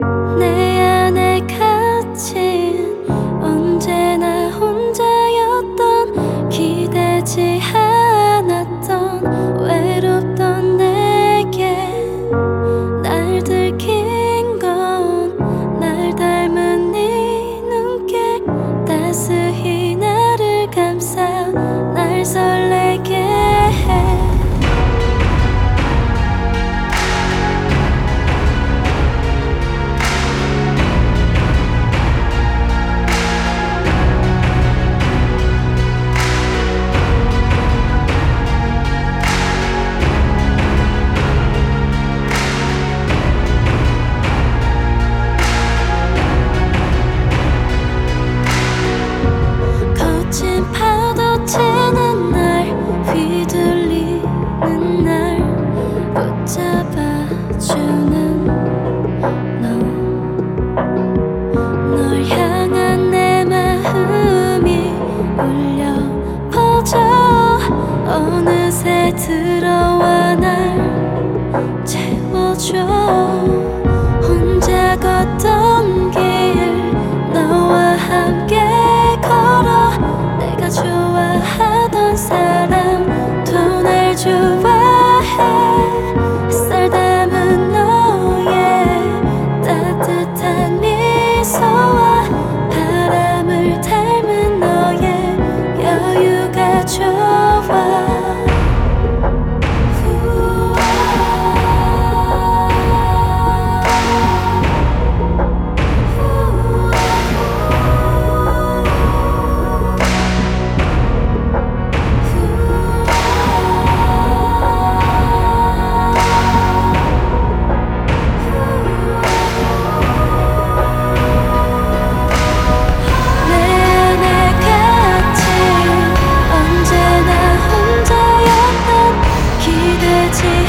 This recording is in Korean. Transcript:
내 안에 갇힌 언제나 혼자였던 기대지 않았던 외롭던 내게 날 들킨 건 날 닮은 네 눈길 따스히 나를 감싸 날 설레게 해 거친 파도 치는 날 휘둘리는 날 붙잡아주는 널 향한 내 마음이 울려 퍼져 어느새 들어와 날 채워줘 혼자 걷던 길 너와 함께 걸어 내가 좋아하던 사람 또 날 좋아해 햇살 담은 너의 따뜻한 미소와 바람을 닮은 너의 여유가 좋아 언제나 혼자였던 기대지